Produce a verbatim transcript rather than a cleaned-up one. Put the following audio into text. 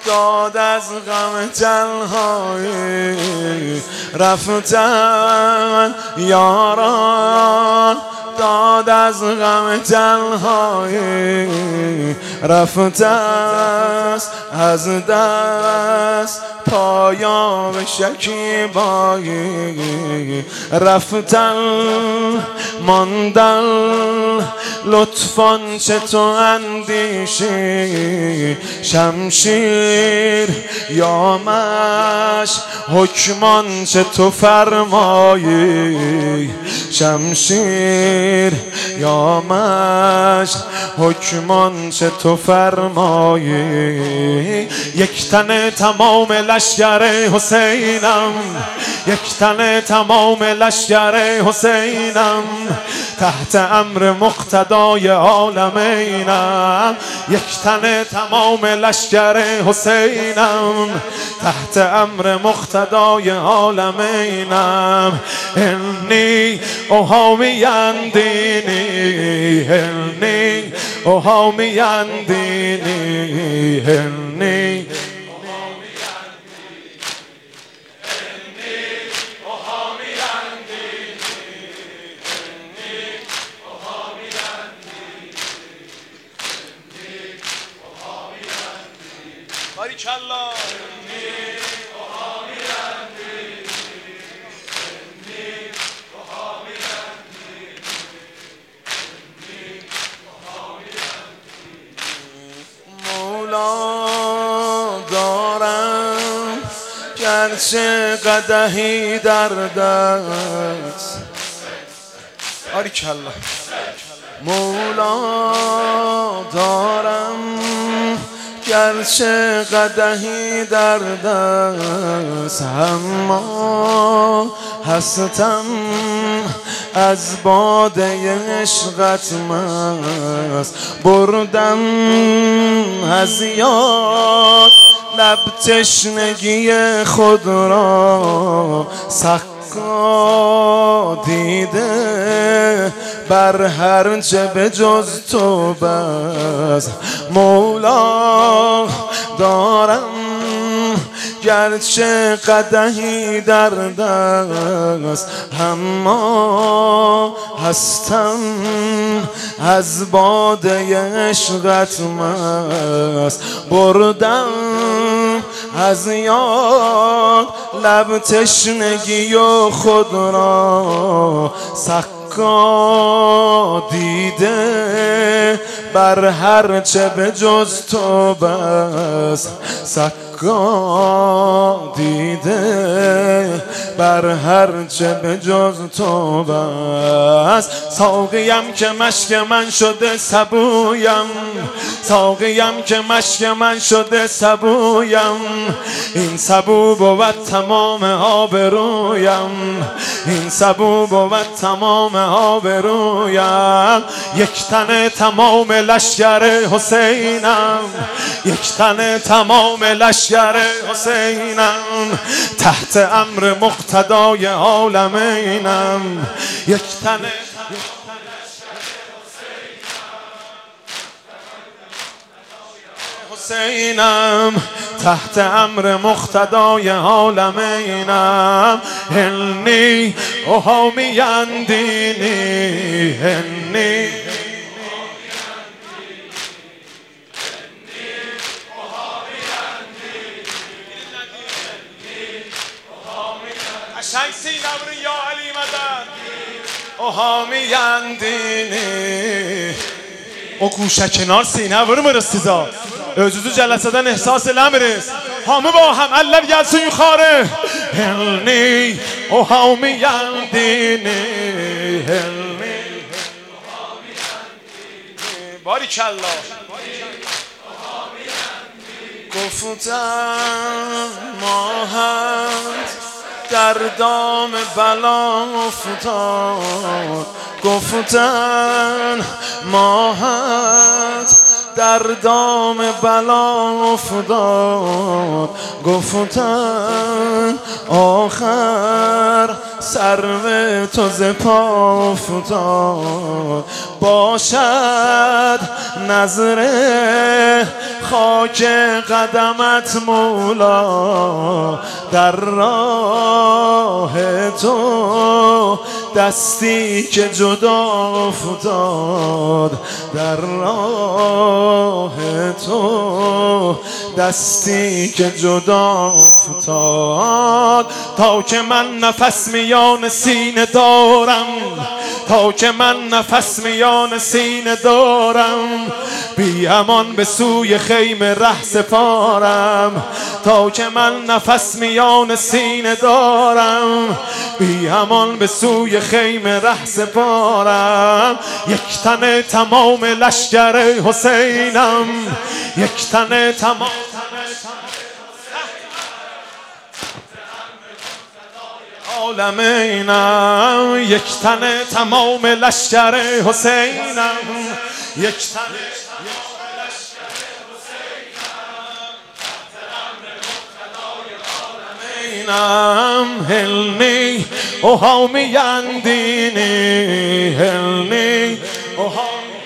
داد از غم تنهایی رفتن یاران داد از غم تنهایی رفته است از دست پایان شکیبایی رفتن ماندن لطفان چه تو اندیشی شمشیر یا مش حکمان چه تو فرمایی شمشیر یا مش حکمان چه تو فرمایی یک تن تمام لشکر حسینم یک تن تمام لشکر حسینم تحت امر مقتدای عالمینم یک تن تمام لشکر حسینم تحت امر مقتدای عالمینم انی اوهامیان دینی انی اوهامیان دینی انی باریکالله مولا دارم گرچه قدحی در دست باریکالله مولا دارم گرچه قدحی در دست اما هستم از باده عشقت مست بردم از یاد لب تشنگی خود را سقا دیده بر هر چه به جز تو بس مولا دارم گرچه قدحی در دست اما هستم از باده عشقت مست بردم از یاد لب تشنگی و خود را سقا دیده بر هر چه به جز تو بس سقا دیده بر هر چه به جز تو بس ساقیم که مشک من شده سبویم ساقیم که مشک من شده سبویم این سبو بود تمام آبرویم این سبو بود تمام آبرویم یک تن تمام لشکر حسینم یک تن تمام لشکر حسینم تحت امر مقتدای عالمینم یک تن حسینم تحت امر مقتدای عالمینم انی اوهامیان دینی انی قشنگ سینور یا علی مدد اوهامیان دینی او گوشه کنار سینور مرستیزا özüzü cəlləsədən ehsas eləmiriz. Hamı ba həm əllər gəlsin yuxarı. Elni o hamiyan dini elni Barikəllah گفتم ماهت در دام بلا افتاد گفتن ماهت در دام بلا افتاد گفتن آخر سرو تو ز پا افتاد باشد نظر خاک قدمت مولا، در راه تو دستی که جدا افتاد، در راه تو دستی که جدا افتاد. تا که من نفس میان سینه دارم، تا که من نفس میان سینه دارم، بی امان به سوی خیمه ره سپارم. تا که من نفس میان سینه دارم، بی امان به سوی خیمه ره سپارم. یک تن تمام لشکر حسینم، یک تن تمام عالمینم، یک تن تمام لشکر حسینم، یک تن هلنی او هامی اندینی، هلنی او هامی